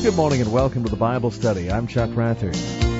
Good morning and welcome to the Bible Study. I'm Chuck Rather.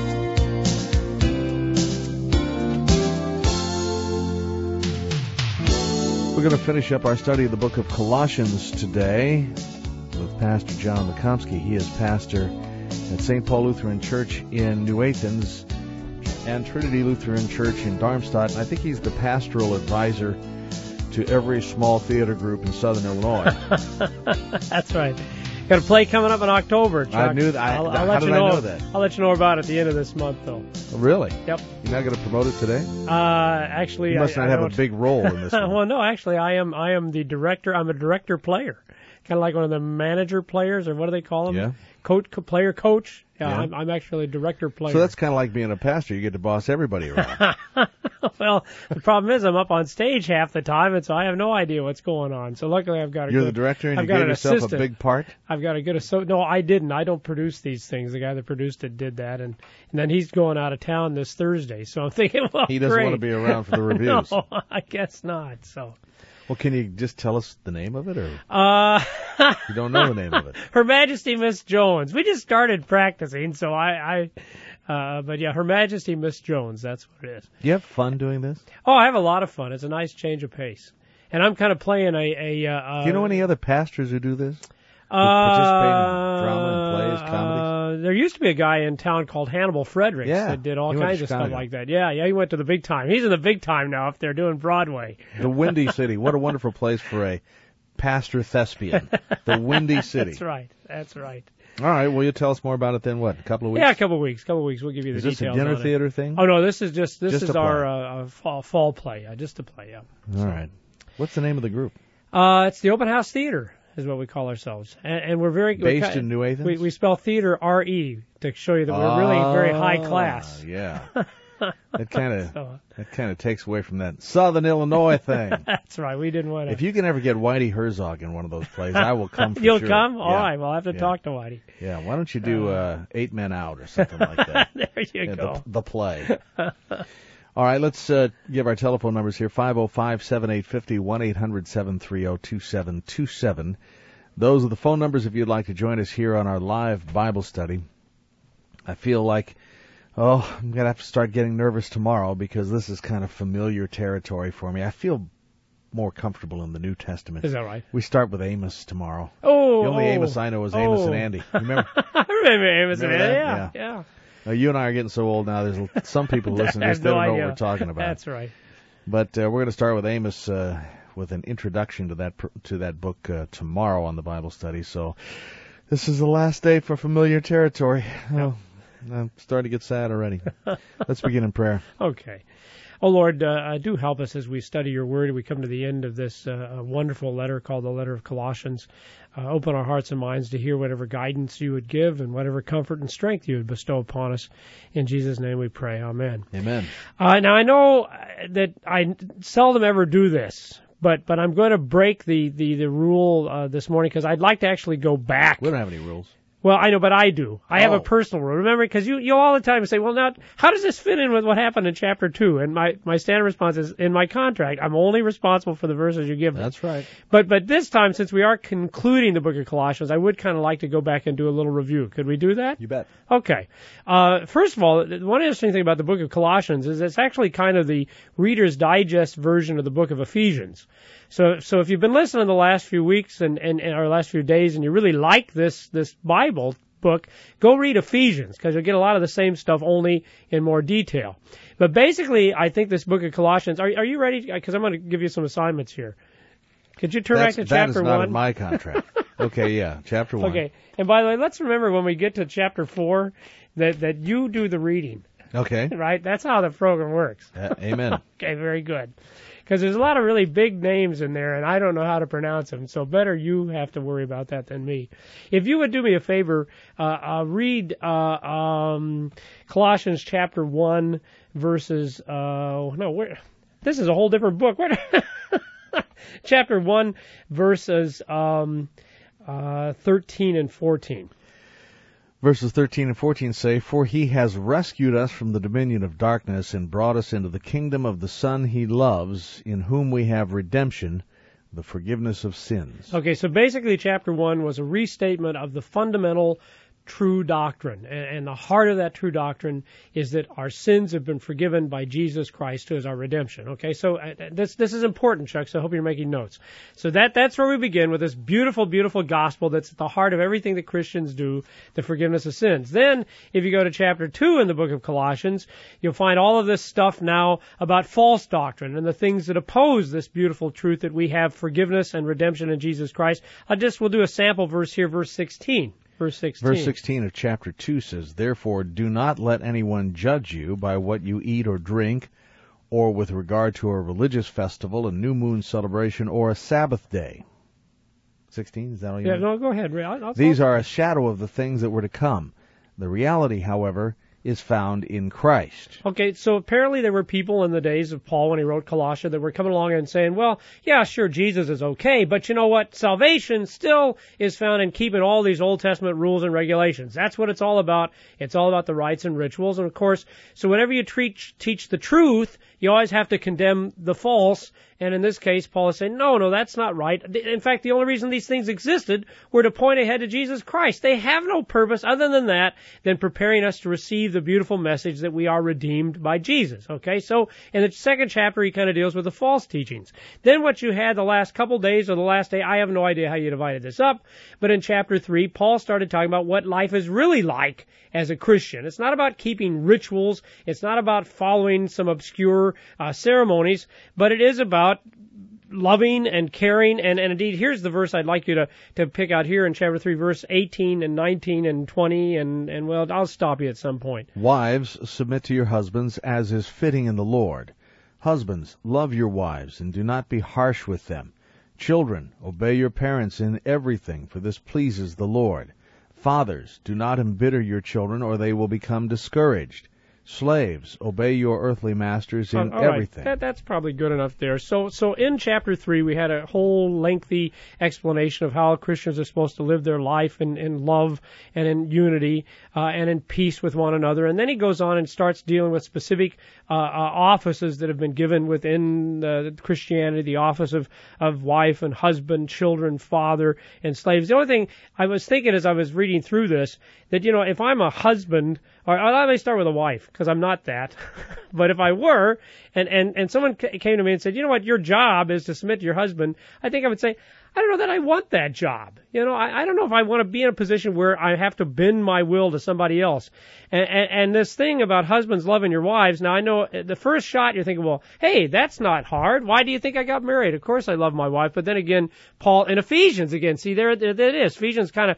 We're going to finish up our study of the book of Colossians today with Pastor John Lekomsky. He is pastor at St. Paul Lutheran Church in New Athens and Trinity Lutheran Church in Darmstadt. And I think he's the pastoral advisor to every small theater group in southern Illinois. That's right. Got a play coming up in October, Chuck. I knew that. How did I know that? I'll let you know about it at the end of this month, though. Oh, really? Yep. You're not going to promote it today? Actually, you must not have a big role in this one. Well, no, actually, I am the director. I'm a director player, kind of like one of the manager players, or what do they call them? Yeah. Player coach. Yeah. I'm actually a director player. So that's kind of like being a pastor. You get to boss everybody around. Well, the problem is I'm up on stage half the time, and so I have no idea what's going on. So luckily I've got You're the director, and you gave yourself a big part? I've got a good assistant. No, I didn't. I don't produce these things. The guy that produced it did that, and then he's going out of town this Thursday. So I'm thinking, well, he doesn't want to be around for the reviews. No, I guess not. So. Well, can you just tell us the name of it, or you don't know the name of it? Her Majesty Miss Jones. We just started practicing, so but yeah, Her Majesty Miss Jones. That's what it is. Do you have fun doing this? Oh, I have a lot of fun. It's a nice change of pace, and I'm kind of playing do you know any other pastors who do this? Participate in drama and plays, comedies? There used to be a guy in town called Hannibal Fredericks that did all kinds of stuff like that. Yeah, he went to the big time. He's in the big time now if they're doing Broadway. The Windy City. What a wonderful place for a pastor thespian. The Windy City. That's right. All right, well, you'll tell us more about it then, what, a couple of weeks? Yeah, a couple of weeks. We'll give you the details. Is this a dinner theater thing? Oh, no, this is our fall play. Just a play, yeah. All right. What's the name of the group? It's the Open House Theater is what we call ourselves. And we're based in New Athens? We spell theater R-E to show you that we're really very high class. Yeah. That kind of takes away from that Southern Illinois thing. That's right. We didn't want to. If you can ever get Whitey Herzog in one of those plays, I will come for You'll sure. come? All right. Well, I'll have to talk to Whitey. Yeah. Why don't you do 8 Men Out or something like that? There you go. The play. All right. Let's give our telephone numbers here. 505-7850, 1-800-730-2727. Those are the phone numbers if you'd like to join us here on our live Bible study. I feel like I'm going to have to start getting nervous tomorrow because this is kind of familiar territory for me. I feel more comfortable in the New Testament. Is that right? We start with Amos tomorrow. Oh, the only Amos I know is Amos and Andy. Remember? I remember Amos and Andy, yeah. Now, you and I are getting so old now, there's some people listening to this, they don't know what we're talking about. That's right. But we're going to start with Amos with an introduction to that book tomorrow on the Bible study. So this is the last day for familiar territory. Oh, I'm starting to get sad already. Let's begin in prayer. Okay. Oh, Lord, do help us as we study your word. We come to the end of this wonderful letter called the Letter of Colossians. Open our hearts and minds to hear whatever guidance you would give and whatever comfort and strength you would bestow upon us. In Jesus' name we pray. Amen. Amen. Now, I know that I seldom ever do this, but I'm going to break the rule this morning because I'd like to actually go back. We don't have any rules. Well, I know, but I do. I have a personal rule. Remember, because you all the time say, well, now, how does this fit in with what happened in chapter 2? And my standard response is, in my contract, I'm only responsible for the verses you give me. That's right. But this time, since we are concluding the book of Colossians, I would kind of like to go back and do a little review. Could we do that? You bet. Okay. First of all, one interesting thing about the book of Colossians is it's actually kind of the Reader's Digest version of the book of Ephesians. So if you've been listening the last few weeks and or last few days and you really like this Bible book, go read Ephesians because you'll get a lot of the same stuff only in more detail. But basically, I think this book of Colossians, are you ready? Because I'm going to give you some assignments here. Could you turn back to chapter 1? That is not in my contract. Okay, yeah, chapter 1. Okay, and by the way, let's remember when we get to chapter 4 that you do the reading. Okay. Right? That's how the program works. Amen. Okay, very good. Because there's a lot of really big names in there, and I don't know how to pronounce them, so better you have to worry about that than me. If you would do me a favor, read Colossians chapter 1, verses, this is a whole different book. Chapter 1, verses 13 and 14. Verses 13 and 14 say, "For he has rescued us from the dominion of darkness and brought us into the kingdom of the Son he loves, in whom we have redemption, the forgiveness of sins." Okay, so basically chapter 1 was a restatement of the fundamental true doctrine. And the heart of that true doctrine is that our sins have been forgiven by Jesus Christ, who is our redemption. Okay, so this is important, Chuck, so I hope you're making notes. So that's where we begin with this beautiful, beautiful gospel that's at the heart of everything that Christians do, the forgiveness of sins. Then, if you go to chapter 2 in the book of Colossians, you'll find all of this stuff now about false doctrine and the things that oppose this beautiful truth that we have forgiveness and redemption in Jesus Christ. We'll do a sample verse here, verse 16. Verse 16 of chapter 2 says, "Therefore do not let anyone judge you by what you eat or drink, or with regard to a religious festival, a new moon celebration, or a Sabbath day." 16, is that all you Yeah, no, go ahead, Ray. These are a shadow of the things that were to come. The reality, however, is found in Christ. Okay, so apparently there were people in the days of Paul when he wrote Colossae that were coming along and saying, well, yeah, sure, Jesus is okay, but you know what? Salvation still is found in keeping all these Old Testament rules and regulations. That's what it's all about. It's all about the rites and rituals. And of course, so whenever you teach the truth, you always have to condemn the false. And in this case, Paul is saying, no, that's not right. In fact, the only reason these things existed were to point ahead to Jesus Christ. They have no purpose other than that, than preparing us to receive the beautiful message that we are redeemed by Jesus. Okay, so in the second chapter, he kind of deals with the false teachings. Then what you had the last couple days or the last day, I have no idea how you divided this up, but in chapter 3, Paul started talking about what life is really like as a Christian. It's not about keeping rituals. It's not about following some obscure ceremonies, but it is about loving and caring. And indeed, here's the verse I'd like you to pick out here in chapter 3, verse 18 and 19 and 20. And well, I'll stop you at some point. "Wives, submit to your husbands as is fitting in the Lord. Husbands, love your wives and do not be harsh with them. Children, obey your parents in everything, for this pleases the Lord. Fathers, do not embitter your children, or they will become discouraged. Slaves, obey your earthly masters in everything." Right. That's probably good enough there. So in chapter 3, we had a whole lengthy explanation of how Christians are supposed to live their life in love and in unity and in peace with one another. And then he goes on and starts dealing with specific offices that have been given within Christianity, the office of wife and husband, children, father, and slaves. The only thing I was thinking as I was reading through this, that, you know, if I'm a husband, or let me start with a wife, because I'm not that, but if I were, and someone came to me and said, you know what, your job is to submit to your husband, I think I would say, I don't know that I want that job. You know, I don't know if I want to be in a position where I have to bend my will to somebody else. And this thing about husbands loving your wives, now I know at the first shot you're thinking, well, hey, that's not hard. Why do you think I got married? Of course I love my wife. But then again, Paul in Ephesians again, see there it is. Ephesians kind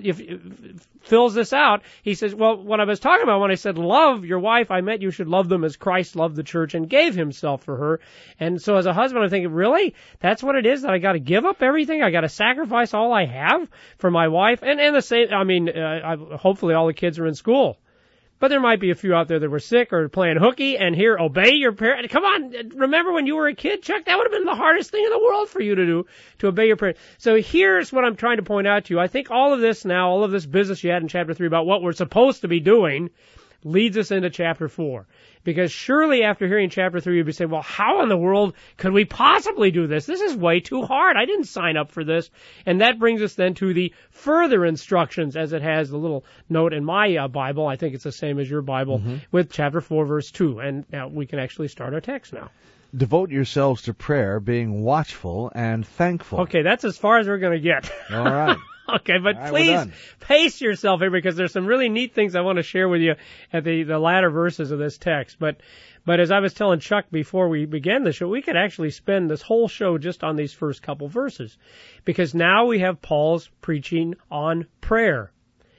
of fills this out. He says, well, what I was talking about when I said love your wife, I meant you should love them as Christ loved the church and gave himself for her. And so as a husband, I'm thinking, really? That's what it is? That I got to give up everything? I got to sacrifice all I have for my wife? And the same, I mean, hopefully all the kids are in school. But there might be a few out there that were sick or playing hooky and here, obey your parents. Come on, remember when you were a kid, Chuck? That would have been the hardest thing in the world for you to do, to obey your parents. So here's what I'm trying to point out to you. I think all of this now, all of this business you had in chapter 3 about what we're supposed to be doing leads us into chapter 4. Because surely after hearing chapter 3, you'd be saying, well, how in the world could we possibly do this? This is way too hard. I didn't sign up for this. And that brings us then to the further instructions, as it has the little note in my Bible. I think it's the same as your Bible, with chapter 4, verse 2. And now we can actually start our text now. "Devote yourselves to prayer, being watchful and thankful." Okay, that's as far as we're going to get. All right. Okay, but please pace yourself here, because there's some really neat things I want to share with you at the latter verses of this text. But as I was telling Chuck before we began the show, we could actually spend this whole show just on these first couple verses, because now we have Paul's preaching on prayer.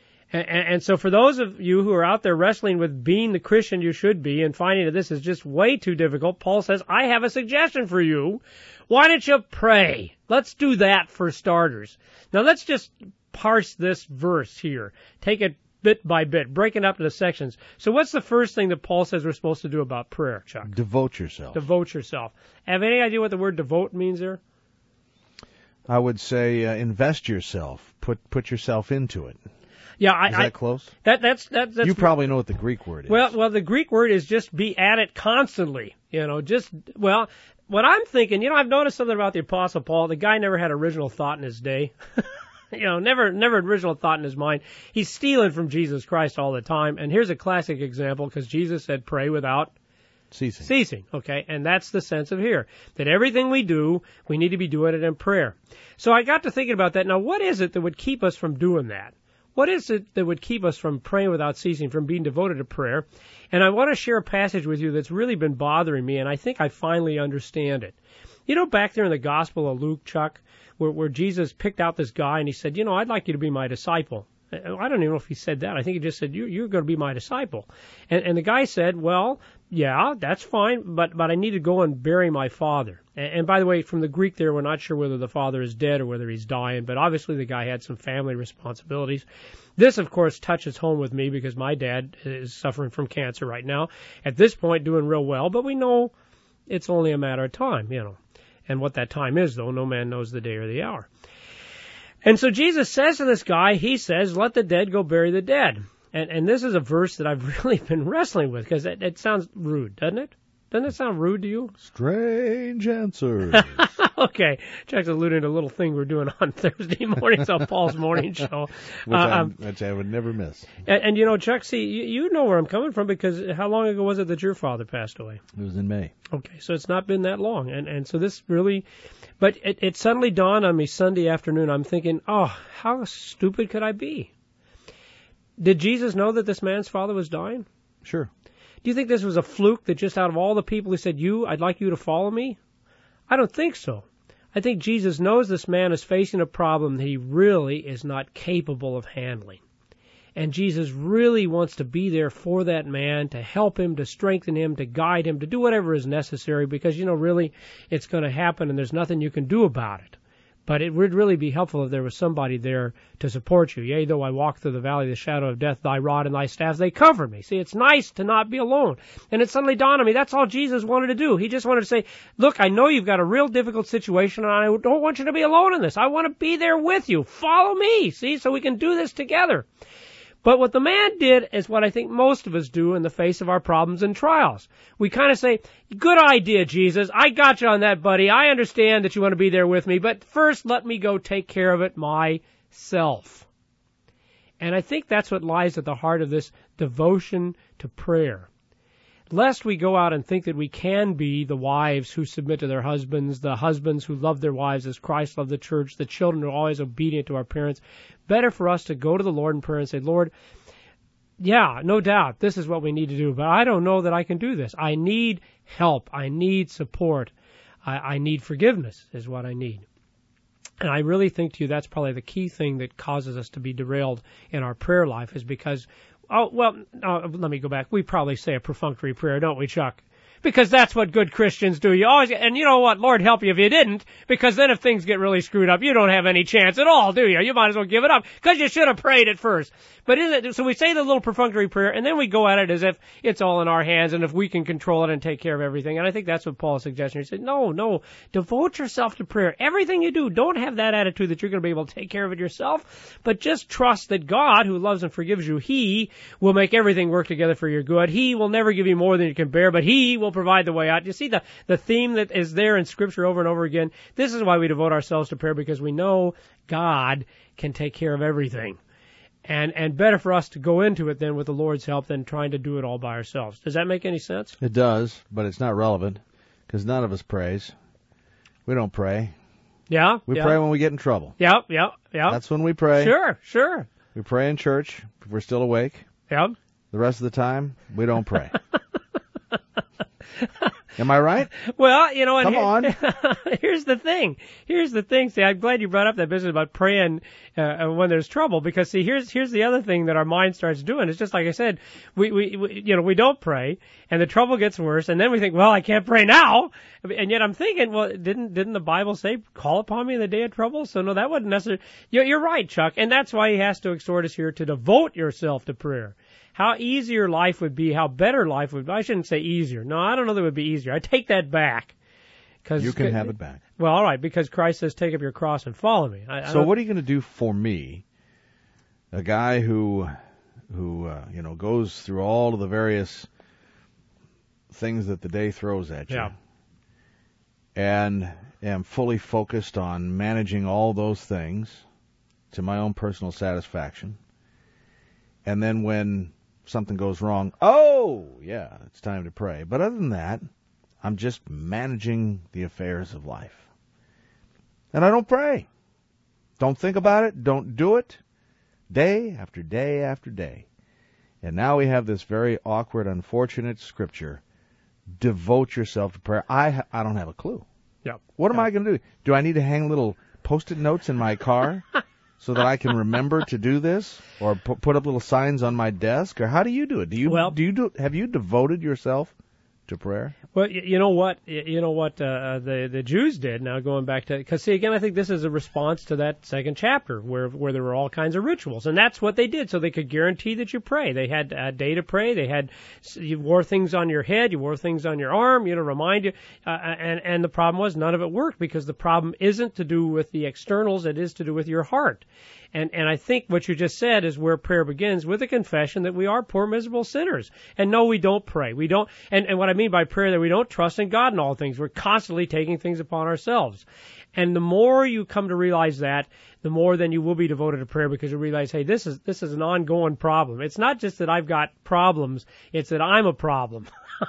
And so for those of you who are out there wrestling with being the Christian you should be and finding that this is just way too difficult, Paul says, I have a suggestion for you. Why don't you pray? Let's do that for starters. Now let's just parse this verse here. Take it bit by bit, break it up into sections. So what's the first thing that Paul says we're supposed to do about prayer, Chuck? Devote yourself. Devote yourself. Have any idea what the word devote means there? I would say invest yourself. Put yourself into it. Yeah, is that close? That's you probably know what the Greek word is. Well, the Greek word is just be at it constantly. You know, what I'm thinking, I've noticed something about the Apostle Paul. The guy never had original thought in his day. never original thought in his mind. He's stealing from Jesus Christ all the time. And here's a classic example, because Jesus said, pray without ceasing. Okay. And that's the sense of here, that everything we do, we need to be doing it in prayer. So I got to thinking about that. Now, what is it that would keep us from doing that? What is it that would keep us from praying without ceasing, from being devoted to prayer? And I want to share a passage with you that's really been bothering me, and I think I finally understand it. Back there in the Gospel of Luke, Chuck, where Jesus picked out this guy and he said, I'd like you to be my disciple. I don't even know if he said that. I think he just said, you're going to be my disciple. And the guy said, well, yeah, that's fine, but I need to go and bury my father. And by the way, from the Greek there, we're not sure whether the father is dead or whether he's dying, but obviously the guy had some family responsibilities. This, of course, touches home with me because my dad is suffering from cancer right now. At this point, doing real well, but we know it's only a matter of time, And what that time is, though, no man knows the day or the hour. And so Jesus says to this guy, he says, let the dead go bury the dead. And this is a verse that I've really been wrestling with, because it sounds rude, doesn't it? Doesn't it sound rude to you? Strange answers. Okay. Chuck's alluding to a little thing we're doing on Thursday mornings on Paul's morning show. Which I would never miss. And Chuck, see, you know where I'm coming from, because how long ago was it that your father passed away? It was in May. Okay, so it's not been that long. And so this really, but it suddenly dawned on me Sunday afternoon. I'm thinking, oh, how stupid could I be? Did Jesus know that this man's father was dying? Sure. Do you think this was a fluke that just out of all the people who said, I'd like you to follow me? I don't think so. I think Jesus knows this man is facing a problem that he really is not capable of handling. And Jesus really wants to be there for that man, to help him, to strengthen him, to guide him, to do whatever is necessary, because, really, it's going to happen and there's nothing you can do about it. But it would really be helpful if there was somebody there to support you. Yea, though I walk through the valley of the shadow of death, thy rod and thy staff, they cover me. See, it's nice to not be alone. And it suddenly dawned on me, that's all Jesus wanted to do. He just wanted to say, look, I know you've got a real difficult situation, and I don't want you to be alone in this. I want to be there with you. Follow me, see, so we can do this together. But what the man did is what I think most of us do in the face of our problems and trials. We kind of say, good idea, Jesus. I got you on that, buddy. I understand that you want to be there with me, but first let me go take care of it myself. And I think that's what lies at the heart of this devotion to prayer. Lest we go out and think that we can be the wives who submit to their husbands, the husbands who love their wives as Christ loved the church, the children who are always obedient to our parents. Better for us to go to the Lord in prayer and say, Lord, yeah, no doubt, this is what we need to do, but I don't know that I can do this. I need help. I need support. I need forgiveness is what I need. And I really think to you that's probably the key thing that causes us to be derailed in our prayer life, is because let me go back. We probably say a perfunctory prayer, don't we, Chuck? Because that's what good Christians do. You always, and you know what? Lord help you if you didn't, because then if things get really screwed up, you don't have any chance at all, do you? You might as well give it up, because you should have prayed at first. But so we say the little perfunctory prayer, and then we go at it as if it's all in our hands, and if we can control it and take care of everything. And I think that's what Paul's suggesting. He said, no, devote yourself to prayer. Everything you do, don't have that attitude that you're going to be able to take care of it yourself, but just trust that God, who loves and forgives you, He will make everything work together for your good. He will never give you more than you can bear, but He will provide the way out. You see the theme that is there in Scripture over and over again? This is why we devote ourselves to prayer, because we know God can take care of everything. And better for us to go into it then with the Lord's help than trying to do it all by ourselves. Does that make any sense? It does, but it's not relevant, because none of us prays. We don't pray. Yeah. We pray when we get in trouble. Yeah. That's when we pray. Sure. We pray in church if we're still awake. Yep. The rest of the time, we don't pray. Am I right? Well, Come on. Here's the thing. See, I'm glad you brought up that business about praying when there's trouble, because see, here's the other thing that our mind starts doing. It's just like I said, we don't pray, and the trouble gets worse, and then we think, well, I can't pray now, and yet I'm thinking, well, didn't the Bible say, call upon me in the day of trouble? So no, that wasn't necessary. You're right, Chuck, and that's why he has to exhort us here to devote yourself to prayer. How easier life would be, how better life would be. I shouldn't say easier. No, I don't know that it would be easier. I take that back. You can have it back. Well, all right, because Christ says, take up your cross and follow me. So what are you going to do for me, a guy who goes through all of the various things that the day throws at you, and am fully focused on managing all those things, to my own personal satisfaction. And then when something goes wrong, oh, yeah, it's time to pray. But other than that, I'm just managing the affairs of life. And I don't pray. Don't think about it. Don't do it. Day after day after day. And now we have this very awkward, unfortunate scripture. Devote yourself to prayer. I don't have a clue. Yep. What am I going to do? Do I need to hang little Post-it notes in my car so that I can remember to do this, or put up little signs on my desk? Or how do you do it? Have you devoted yourself to prayer? Well, you know what the Jews did. Now going back to, because see again, I think this is a response to that second chapter where there were all kinds of rituals, and that's what they did, so they could guarantee that you pray. They had a day to pray. You wore things on your head, you wore things on your arm, remind you. And the problem was none of it worked, because the problem isn't to do with the externals; it is to do with your heart. And I think what you just said is where prayer begins, with a confession that we are poor, miserable sinners. And no, we don't pray. We don't, and what I mean by prayer, that we don't trust in God in all things. We're constantly taking things upon ourselves. And the more you come to realize that, the more then you will be devoted to prayer, because you realize, hey, this is an ongoing problem. It's not just that I've got problems, it's that I'm a problem.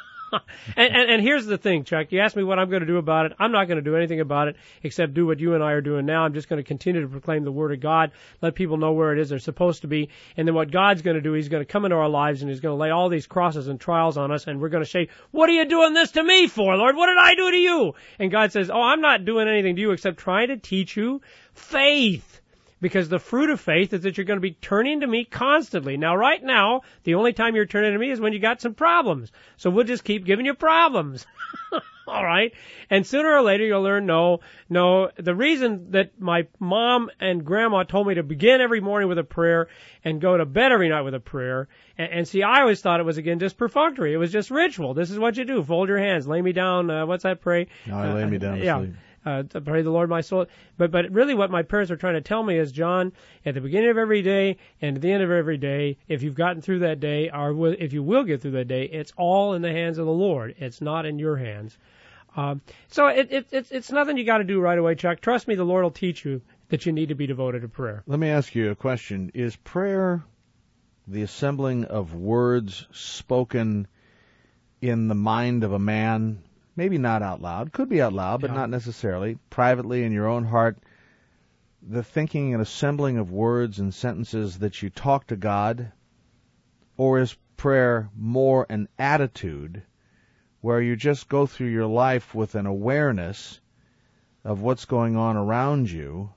And here's the thing, Chuck. You asked me what I'm going to do about it. I'm not going to do anything about it except do what you and I are doing now. I'm just going to continue to proclaim the Word of God, let people know where it is they're supposed to be. And then what God's going to do, He's going to come into our lives and He's going to lay all these crosses and trials on us, and we're going to say, what are you doing this to me for, Lord? What did I do to you? And God says, oh, I'm not doing anything to you except trying to teach you faith. Because the fruit of faith is that you're going to be turning to me constantly. Now, right now, the only time you're turning to me is when you got some problems. So we'll just keep giving you problems. All right? And sooner or later, you'll learn, no, the reason that my mom and grandma told me to begin every morning with a prayer and go to bed every night with a prayer, and see, I always thought it was, again, just perfunctory. It was just ritual. This is what you do. Fold your hands. Lay me down. What's that pray? No, I lay me down to sleep. Pray the Lord my soul. But really what my parents are trying to tell me is, John, at the beginning of every day and at the end of every day, if you've gotten through that day, or if you will get through that day, it's all in the hands of the Lord. It's not in your hands. So it's nothing you got to do right away, Chuck. Trust me, the Lord will teach you that you need to be devoted to prayer. Let me ask you a question. Is prayer the assembling of words spoken in the mind of a man? Maybe not out loud. Could be out loud, but not necessarily. Privately in your own heart, the thinking and assembling of words and sentences that you talk to God? Or is prayer more an attitude where you just go through your life with an awareness of what's going on around you,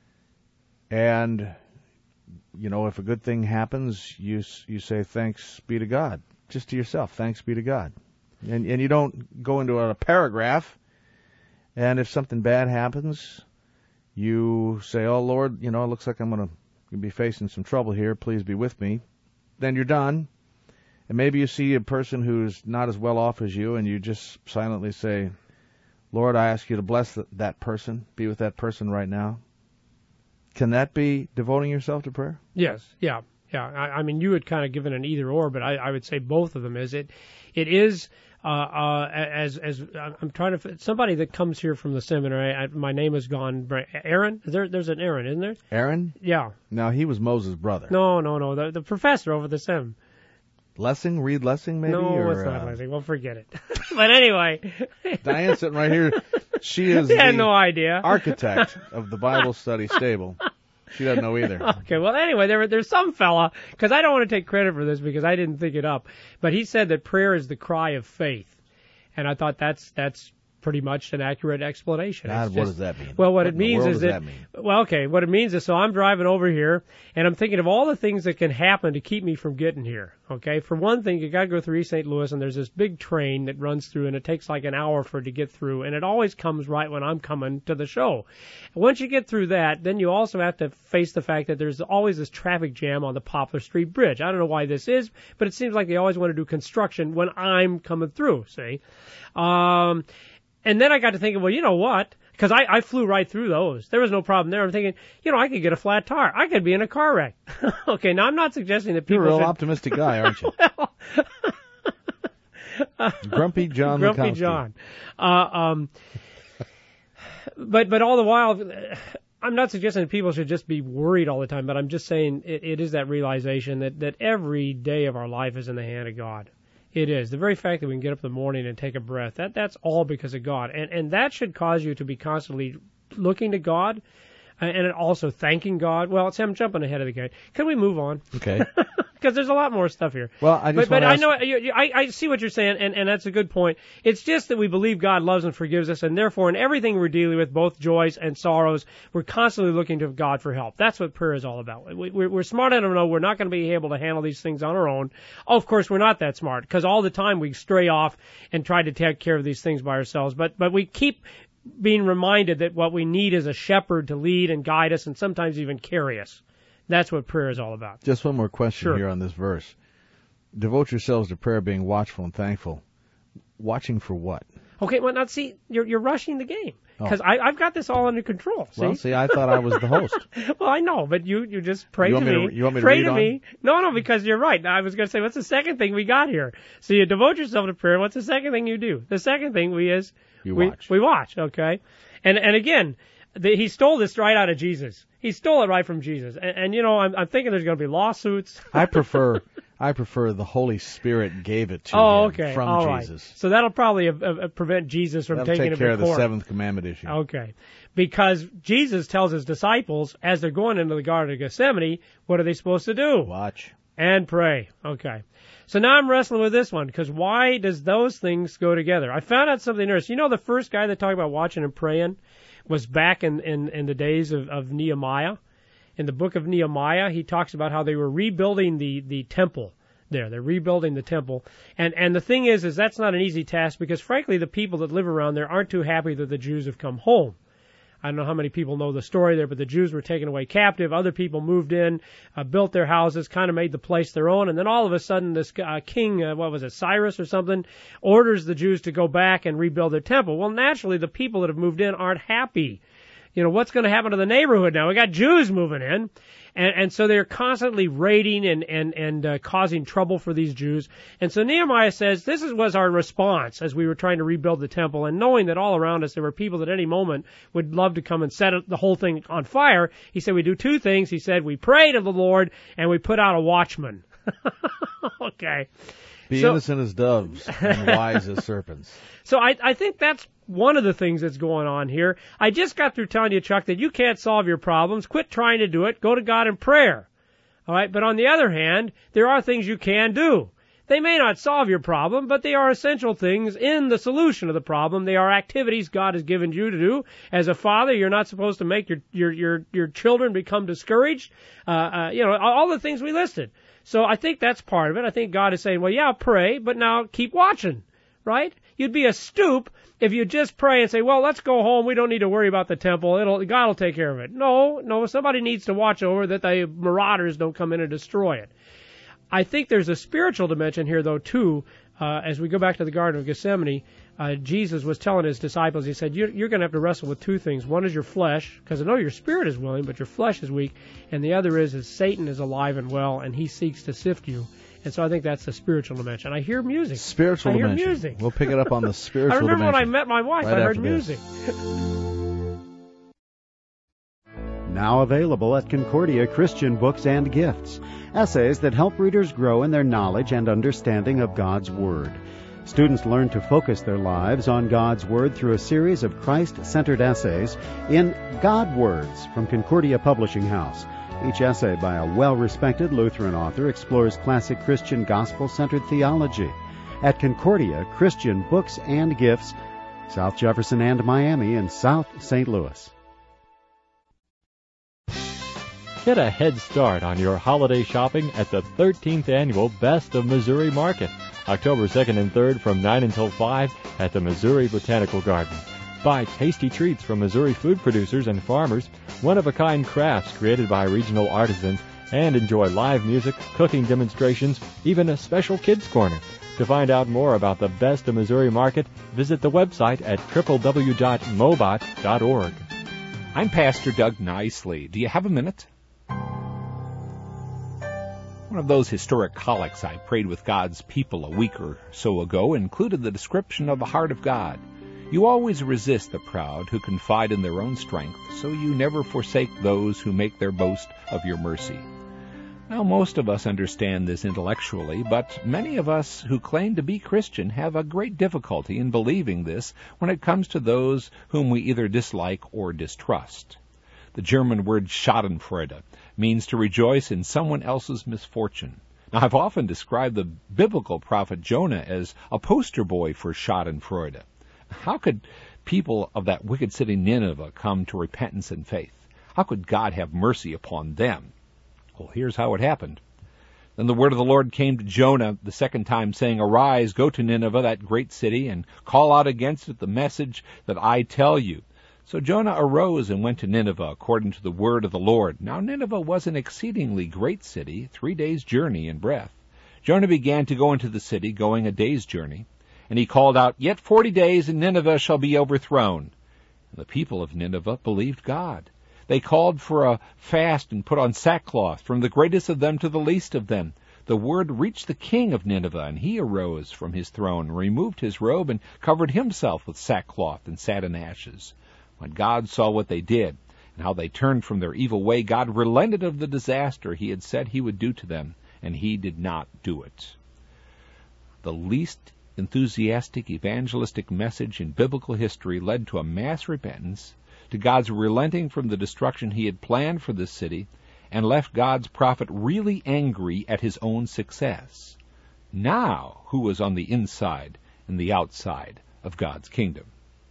and, if a good thing happens, you say, thanks be to God, just to yourself, thanks be to God. And you don't go into a paragraph, and if something bad happens, you say, oh, Lord, it looks like I'm going to be facing some trouble here. Please be with me. Then you're done. And maybe you see a person who's not as well off as you, and you just silently say, Lord, I ask you to bless that person, be with that person right now. Can that be devoting yourself to prayer? Yes, yeah. I mean, you had kind of given an either or, but I would say both of them. It is as I'm trying to, somebody that comes here from the seminary. My name is gone. Aaron, there's an Aaron, isn't there? Aaron? Yeah. No, he was Moses' brother. No. The professor over the sem. Lessing, Reed Lessing, maybe? No, it's not Lessing. Well, forget it. But anyway. Diane's sitting right here. She is the no idea. Architect of the Bible study stable. She doesn't know either. Okay, well, anyway, there's some fella, because I don't want to take credit for this because I didn't think it up, but he said that prayer is the cry of faith. And I thought that's pretty much an accurate explanation. God, what does that mean? Well, what it means is that, what it means is, so I'm driving over here, and I'm thinking of all the things that can happen to keep me from getting here, okay? For one thing, you got to go through East St. Louis, and there's this big train that runs through, and it takes like an hour for it to get through, and it always comes right when I'm coming to the show. Once you get through that, then you also have to face the fact that there's always this traffic jam on the Poplar Street Bridge. I don't know why this is, but it seems like they always want to do construction when I'm coming through, see? And then I got to thinking, well, you know what? Because I flew right through those. There was no problem there. I'm thinking, I could get a flat tire. I could be in a car wreck. Okay, now I'm not suggesting that people You're a real optimistic guy, aren't you? Grumpy John Grumpy John. But all the while, I'm not suggesting that people should just be worried all the time, but I'm just saying it is that realization that every day of our life is in the hand of God. It is. The very fact that we can get up in the morning and take a breath, that's all because of God. And that should cause you to be constantly looking to God and also thanking God. Well, see, I'm jumping ahead of the game. Can we move on? Okay. Because there's a lot more stuff here. Well, I just but I ask... know I see what you're saying, and that's a good point. It's just that we believe God loves and forgives us, and therefore in everything we're dealing with, both joys and sorrows, we're constantly looking to God for help. That's what prayer is all about. We're smart enough to know we're not going to be able to handle these things on our own. Oh, of course, we're not that smart, because all the time we stray off and try to take care of these things by ourselves. But we keep being reminded that what we need is a shepherd to lead and guide us and sometimes even carry us. That's what prayer is all about. Just one more question Sure. here on this verse. Devote yourselves to prayer, being watchful and thankful. Watching for what? Okay, well, now, see, you're rushing the game. Because I've got this all under control. See? Well, see, I thought I was the host. Well, I know, but you just pray to me. You want me to pray read to on? me. No, because you're right. I was going to say, what's the second thing we got here? So you devote yourself to prayer. What's the second thing you do? The second thing we watch. We watch, okay? And again, he stole this right out of Jesus. He stole it right from Jesus. And you know, I'm thinking there's going to be lawsuits. I prefer the Holy Spirit gave it to Oh, him okay. from All Jesus. Right. So that'll probably prevent Jesus from That'll taking take it care to of the court. seventh commandment issue. Okay. Because Jesus tells his disciples, as they're going into the Garden of Gethsemane, what are they supposed to do? Watch. And pray. Okay. So now I'm wrestling with this one, because why does those things go together? I found out something interesting. You know, the first guy that talked about watching and praying was back in the days of Nehemiah. In the book of Nehemiah, he talks about how they were rebuilding the temple there. They're rebuilding the temple. And the thing is that's not an easy task, because frankly, the people that live around there aren't too happy that the Jews have come home. I don't know how many people know the story there, but the Jews were taken away captive. Other people moved in, built their houses, kind of made the place their own. And then all of a sudden, this king, Cyrus or something, orders the Jews to go back and rebuild their temple. Well, naturally, the people that have moved in aren't happy. You know, what's going to happen to the neighborhood now? We got Jews moving in. And so they're constantly raiding and causing trouble for these Jews. And so Nehemiah says, this was our response as we were trying to rebuild the temple. And knowing that all around us there were people that at any moment would love to come and set the whole thing on fire, he said we do two things. He said we pray to the Lord and we put out a watchman. Okay. Be innocent as doves and wise as serpents. So I think that's one of the things that's going on here. I just got through telling you, Chuck, that you can't solve your problems. Quit trying to do it. Go to God in prayer. All right. But on the other hand, there are things you can do. They may not solve your problem, but they are essential things in the solution of the problem. They are activities God has given you to do. As a father, you're not supposed to make your children become discouraged. All the things we listed. So I think that's part of it. I think God is saying, well, yeah, pray, but now keep watching, right? You'd be a stoop if you just pray and say, well, let's go home. We don't need to worry about the temple. God will take care of it. No, somebody needs to watch over that the marauders don't come in and destroy it. I think there's a spiritual dimension here, though, too. As we go back to the Garden of Gethsemane, Jesus was telling his disciples, he said, you're going to have to wrestle with two things. One is your flesh, because I know your spirit is willing, but your flesh is weak. And the other is Satan is alive and well, and he seeks to sift you. And so I think that's the spiritual dimension. I hear music. Spiritual dimension. Hear music. We'll pick it up on the spiritual dimension. I remember when I met my wife, right I heard after music. Now available at Concordia Christian Books and Gifts. Essays that help readers grow in their knowledge and understanding of God's Word. Students learn to focus their lives on God's Word through a series of Christ-centered essays in God Words from Concordia Publishing House. Each essay by a well-respected Lutheran author explores classic Christian gospel-centered theology. At Concordia Christian Books and Gifts, South Jefferson and Miami in South St. Louis. Get a head start on your holiday shopping at the 13th Annual Best of Missouri Market, October 2nd and 3rd from 9 until 5 at the Missouri Botanical Garden. Buy tasty treats from Missouri food producers and farmers, one-of-a-kind crafts created by regional artisans, and enjoy live music, cooking demonstrations, even a special kids' corner. To find out more about the Best of Missouri Market, visit the website at www.mobot.org. I'm Pastor Doug Nicely. Do you have a minute? One of those historic collects I prayed with God's people a week or so ago included the description of the heart of God. You always resist the proud who confide in their own strength, so you never forsake those who make their boast of your mercy. Now, most of us understand this intellectually, but many of us who claim to be Christian have a great difficulty in believing this when it comes to those whom we either dislike or distrust. The German word Schadenfreude means to rejoice in someone else's misfortune. Now, I've often described the biblical prophet Jonah as a poster boy for Schadenfreude. How could people of that wicked city Nineveh come to repentance and faith? How could God have mercy upon them? Well, here's how it happened. Then the word of the Lord came to Jonah the second time, saying, Arise, go to Nineveh, that great city, and call out against it the message that I tell you. So Jonah arose and went to Nineveh, according to the word of the Lord. Now Nineveh was an exceedingly great city, 3 days' journey in breadth. Jonah began to go into the city, going a day's journey. And he called out, Yet 40 days, and Nineveh shall be overthrown. And the people of Nineveh believed God. They called for a fast and put on sackcloth, from the greatest of them to the least of them. The word reached the king of Nineveh, and he arose from his throne, removed his robe, and covered himself with sackcloth, and sat in ashes. When God saw what they did, and how they turned from their evil way, God relented of the disaster he had said he would do to them, and he did not do it. The least enthusiastic evangelistic message in biblical history led to a mass repentance, to God's relenting from the destruction he had planned for this city, and left God's prophet really angry at his own success. Now, who was on the inside and the outside of God's kingdom?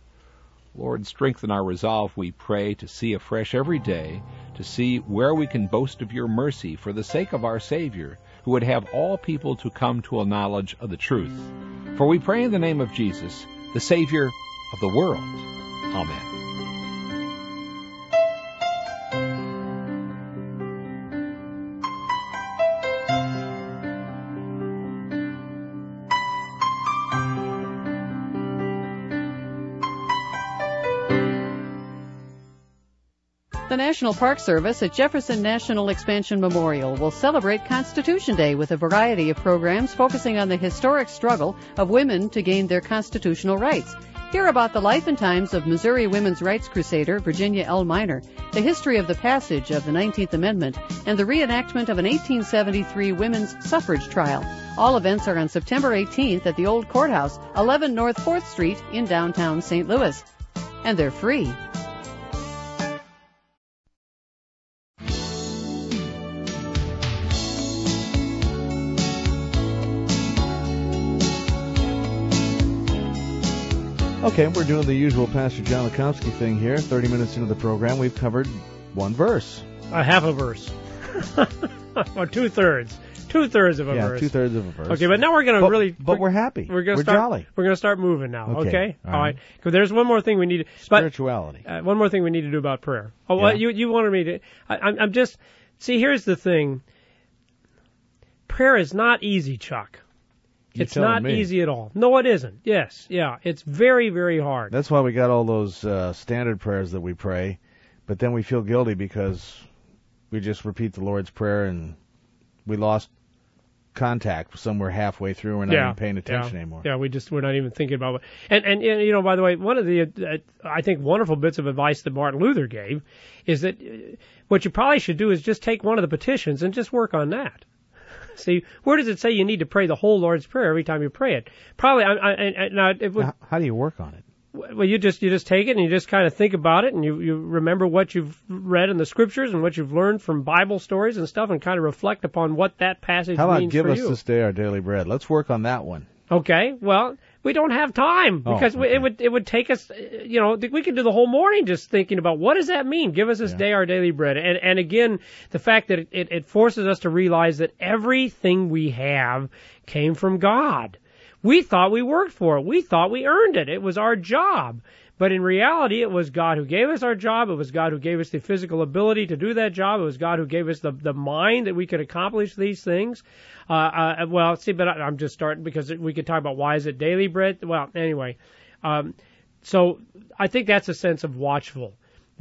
Lord, strengthen our resolve, we pray, to see afresh every day, to see where we can boast of your mercy for the sake of our Savior, who would have all people to come to a knowledge of the truth. For we pray in the name of Jesus, the Savior of the world. Amen. The National Park Service at Jefferson National Expansion Memorial will celebrate Constitution Day with a variety of programs focusing on the historic struggle of women to gain their constitutional rights. Hear about the life and times of Missouri women's rights crusader Virginia L. Minor, the history of the passage of the 19th Amendment, and the reenactment of an 1873 women's suffrage trial. All events are on September 18th at the Old Courthouse, 11 North 4th Street in downtown St. Louis. And they're free. Okay, we're doing the usual Pastor John Lekomsky thing here. 30 minutes into the program, we've covered one verse. Half a verse. Or two-thirds. Two-thirds of a verse. Yeah, two-thirds of a verse. Okay, but now we're going to really... But we're happy. We're jolly. We're going to start moving now, okay? All right. Because there's one more thing we need... Spirituality. One more thing we need to do about prayer. Oh, well, you wanted me to... I'm just... See, here's the thing. Prayer is not easy, Chuck. It's not easy at all. No, it isn't. Yes, yeah. It's very, very hard. That's why we got all those standard prayers that we pray, but then we feel guilty because we just repeat the Lord's Prayer and we lost contact somewhere halfway through. We're not even paying attention anymore. Yeah, we're not even thinking about it. And you know, by the way, one of the I think wonderful bits of advice that Martin Luther gave is that what you probably should do is just take one of the petitions and just work on that. See, where does it say you need to pray the whole Lord's Prayer every time you pray it? Probably. How do you work on it? Well, you just take it and you just kind of think about it and you remember what you've read in the Scriptures and what you've learned from Bible stories and stuff and kind of reflect upon what that passage means for you. How about give us this day our daily bread? Let's work on that one. Okay. Well, we don't have time because it would take us, you know, we could do the whole morning just thinking about what does that mean? Give us this day our daily bread. And again, the fact that it forces us to realize that everything we have came from God. We thought we worked for it. We thought we earned it. It was our job. But in reality, it was God who gave us our job. It was God who gave us the physical ability to do that job. It was God who gave us the mind that we could accomplish these things. Well, see, but I'm just starting because we could talk about why is it daily bread. Well, anyway, so I think that's a sense of watchful.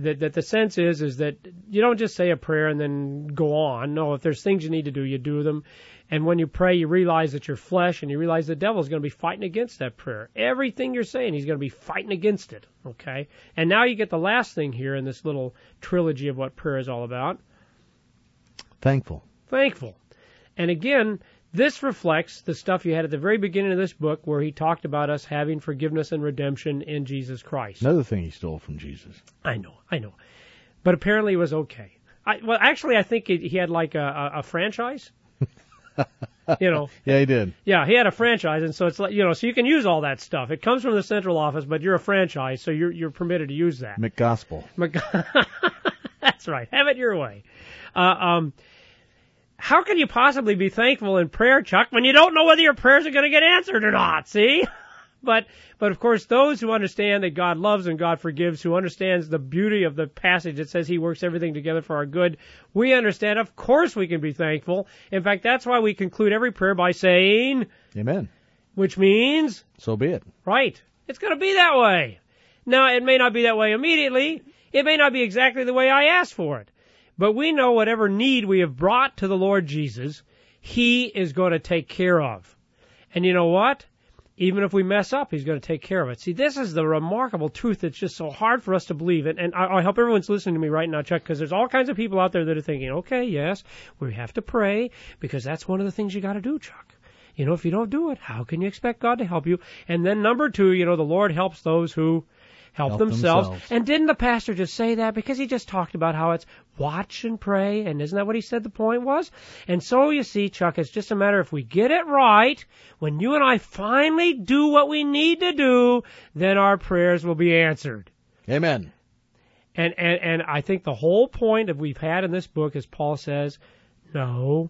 That the sense is that you don't just say a prayer and then go on. No, if there's things you need to do, you do them. And when you pray, you realize that you're flesh, and you realize the devil's going to be fighting against that prayer. Everything you're saying, he's going to be fighting against it, okay? And now you get the last thing here in this little trilogy of what prayer is all about. Thankful. Thankful. And again, this reflects the stuff you had at the very beginning of this book where he talked about us having forgiveness and redemption in Jesus Christ. Another thing he stole from Jesus. I know. But apparently it was okay. I think he had like a franchise. Yeah, he did. Yeah, he had a franchise, and so it's like, so you can use all that stuff. It comes from the central office, but you're a franchise, so you're permitted to use that. McGospel. That's right. Have it your way. How can you possibly be thankful in prayer, Chuck, when you don't know whether your prayers are going to get answered or not? See? But of course, those who understand that God loves and God forgives, who understands the beauty of the passage that says he works everything together for our good, we understand, of course, we can be thankful. In fact, that's why we conclude every prayer by saying, Amen. Which means, so be it. Right. It's going to be that way. Now, it may not be that way immediately. It may not be exactly the way I asked for it. But we know whatever need we have brought to the Lord Jesus, he is going to take care of. And you know what? Even if we mess up, he's going to take care of it. See, this is the remarkable truth that's just so hard for us to believe. And I hope everyone's listening to me right now, Chuck, because there's all kinds of people out there that are thinking, okay, yes, we have to pray because that's one of the things you got to do, Chuck. If you don't do it, how can you expect God to help you? And then number two, the Lord helps those who help themselves. And didn't the pastor just say that? Because he just talked about how it's watch and pray, and isn't that what he said the point was? And so you see, Chuck, it's just a matter if we get it right, when you and I finally do what we need to do, then our prayers will be answered. Amen. And I think the whole point that we've had in this book is Paul says, no.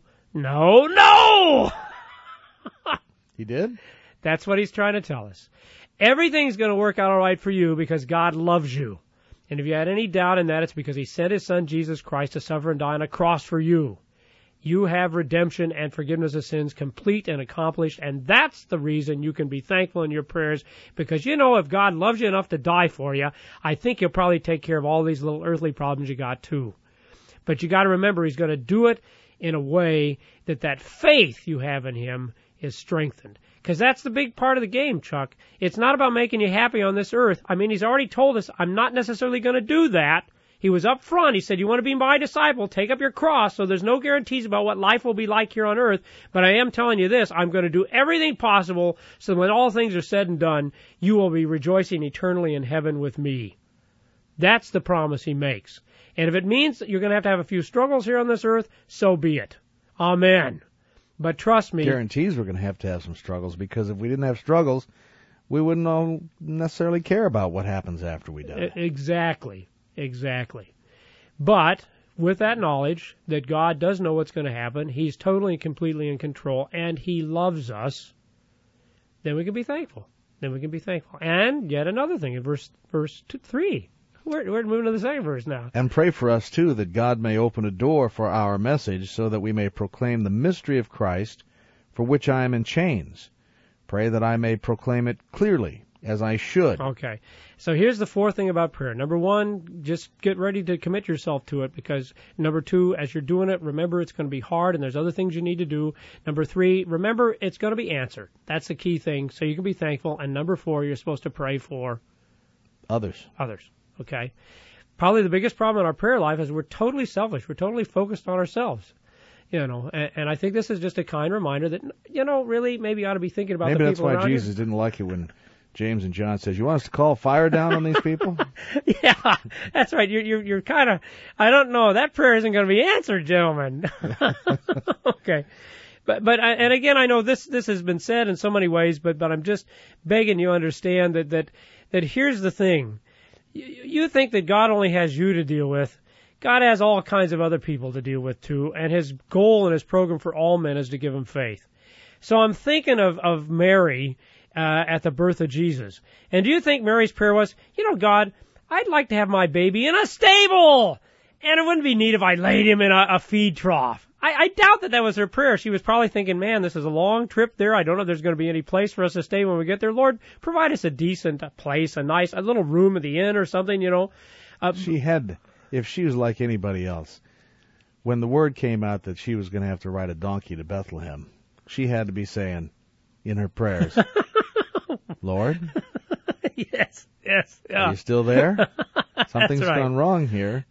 He did? That's what he's trying to tell us. Everything's going to work out all right for you because God loves you. And if you had any doubt in that, it's because he sent his son, Jesus Christ, to suffer and die on a cross for you. You have redemption and forgiveness of sins complete and accomplished, and that's the reason you can be thankful in your prayers, because if God loves you enough to die for you, I think he'll probably take care of all these little earthly problems you got too. But you got to remember, he's going to do it in a way that faith you have in him is strengthened. Because that's the big part of the game, Chuck. It's not about making you happy on this earth. I mean, he's already told us, I'm not necessarily going to do that. He was up front. He said, you want to be my disciple, take up your cross. So there's no guarantees about what life will be like here on earth. But I am telling you this, I'm going to do everything possible so that when all things are said and done, you will be rejoicing eternally in heaven with me. That's the promise he makes. And if it means that you're going to have a few struggles here on this earth, so be it. Amen. But trust me. Guarantees we're going to have some struggles, because if we didn't have struggles, we wouldn't necessarily care about what happens after we die. Exactly. But with that knowledge that God does know what's going to happen, he's totally and completely in control, and he loves us, then we can be thankful. And yet another thing in verse 3. We're moving to the second verse now. And pray for us, too, that God may open a door for our message so that we may proclaim the mystery of Christ, for which I am in chains. Pray that I may proclaim it clearly, as I should. Okay. So here's the fourth thing about prayer. Number one, just get ready to commit yourself to it, because number two, as you're doing it, remember it's going to be hard and there's other things you need to do. Number three, remember it's going to be answered. That's the key thing, so you can be thankful. And number four, you're supposed to pray for others. Okay? Probably the biggest problem in our prayer life is we're totally selfish. We're totally focused on ourselves. And I think this is just a kind reminder that, really maybe you ought to be thinking about the people around you. Maybe that's why Jesus didn't like it when James and John says, you want us to call fire down on these people? Yeah, that's right. You're kind of, I don't know, that prayer isn't going to be answered, gentlemen. Okay. But and again, I know this has been said in so many ways, but I'm just begging you to understand that here's the thing. You think that God only has you to deal with. God has all kinds of other people to deal with too, and his goal and his program for all men is to give them faith. So I'm thinking of Mary at the birth of Jesus. And do you think Mary's prayer was, God, I'd like to have my baby in a stable, and it wouldn't be neat if I laid him in a feed trough. I doubt that was her prayer. She was probably thinking, man, this is a long trip there. I don't know if there's going to be any place for us to stay when we get there. Lord, provide us a decent place, a little room at the inn or something, She had, if she was like anybody else, when the word came out that she was going to have to ride a donkey to Bethlehem, she had to be saying in her prayers, Lord, yes, yeah. Are you still there? Something's right. gone wrong here.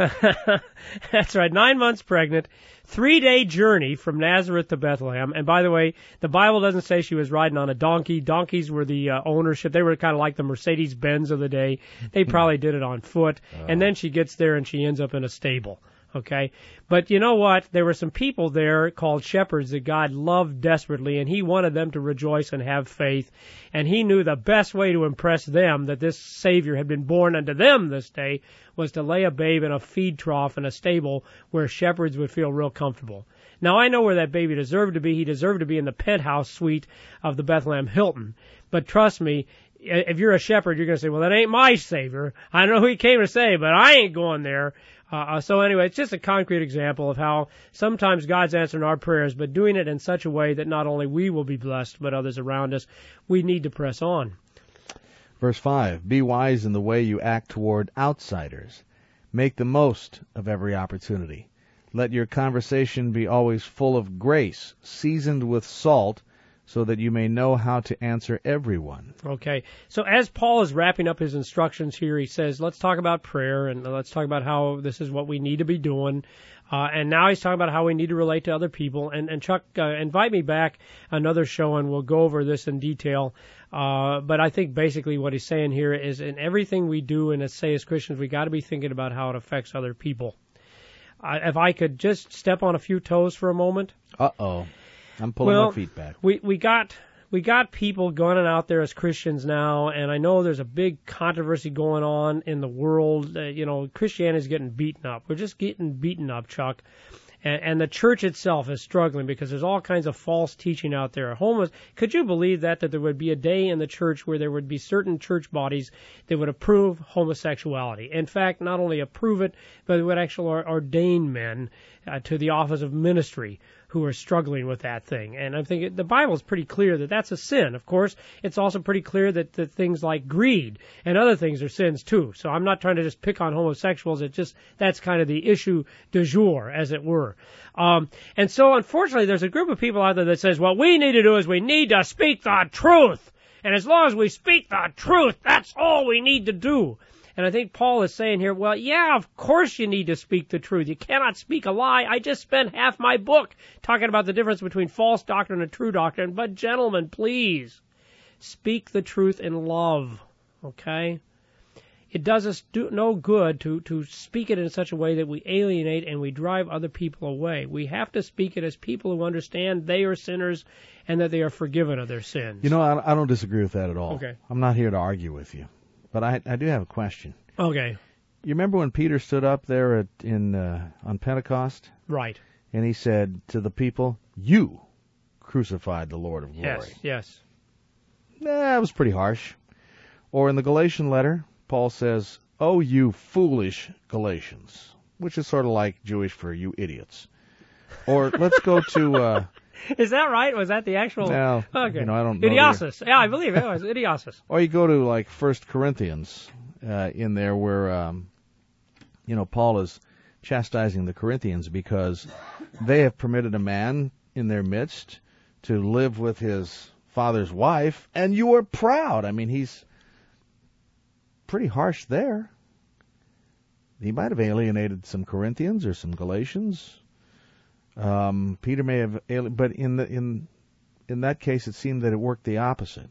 That's right. 9 months pregnant, 3-day journey from Nazareth to Bethlehem. And by the way, the Bible doesn't say she was riding on a donkey. Donkeys were the ownership. They were kind of like the Mercedes-Benz of the day. They probably did it on foot. And then she gets there and she ends up in a stable. Okay? But you know what? There were some people there called shepherds that God loved desperately, and he wanted them to rejoice and have faith. And he knew the best way to impress them that this Savior had been born unto them this day was to lay a babe in a feed trough in a stable where shepherds would feel real comfortable. Now, I know where that baby deserved to be. He deserved to be in the penthouse suite of the Bethlehem Hilton. But trust me, if you're a shepherd, you're going to say, well, that ain't my Savior. I know who he came to save, but I ain't going there. So anyway, it's just a concrete example of how sometimes God's answering our prayers, but doing it in such a way that not only we will be blessed, but others around us. We need to press on. Verse 5, be wise in the way you act toward outsiders. Make the most of every opportunity. Let your conversation be always full of grace, seasoned with salt, so that you may know how to answer everyone. Okay. So as Paul is wrapping up his instructions here, he says, let's talk about prayer, and let's talk about how this is what we need to be doing. And now he's talking about how we need to relate to other people. And Chuck, invite me back another show, and we'll go over this in detail. But I think basically what he's saying here is in everything we do, and say as Christians, we got to be thinking about how it affects other people. If I could just step on a few toes for a moment. Uh-oh. I'm pulling my feet back. We got people going out there as Christians now, and I know there's a big controversy going on in the world. Christianity is getting beaten up. We're just getting beaten up, Chuck. And the church itself is struggling because there's all kinds of false teaching out there. Could you believe that there would be a day in the church where there would be certain church bodies that would approve homosexuality? In fact, not only approve it, but it would actually ordain men to the office of ministry who are struggling with that thing. And I'm thinking the Bible is pretty clear that that's a sin. Of course, it's also pretty clear that things like greed and other things are sins too. So I'm not trying to just pick on homosexuals. That's kind of the issue du jour, as it were. And so unfortunately, there's a group of people out there that says, what we need to do is we need to speak the truth. And as long as we speak the truth, that's all we need to do. And I think Paul is saying here, well, yeah, of course you need to speak the truth. You cannot speak a lie. I just spent half my book talking about the difference between false doctrine and true doctrine. But gentlemen, please, speak the truth in love, okay? It does us no good to speak it in such a way that we alienate and we drive other people away. We have to speak it as people who understand they are sinners and that they are forgiven of their sins. You know, I don't disagree with that at all. Okay. I'm not here to argue with you. But I do have a question. Okay. You remember when Peter stood up there on Pentecost? Right. And he said to the people, you crucified the Lord of glory. Yes. That was pretty harsh. Or in the Galatian letter, Paul says, oh, you foolish Galatians, which is sort of like Jewish for you idiots. Or let's go to... Is that right? Was that the actual? Well, okay. I don't know. Idiosis. Yeah, I believe it was idiosis. Or you go to like 1 Corinthians in there where, Paul is chastising the Corinthians because they have permitted a man in their midst to live with his father's wife, and you are proud. I mean, he's pretty harsh there. He might have alienated some Corinthians or some Galatians. Peter may have, but in that case, it seemed that it worked the opposite.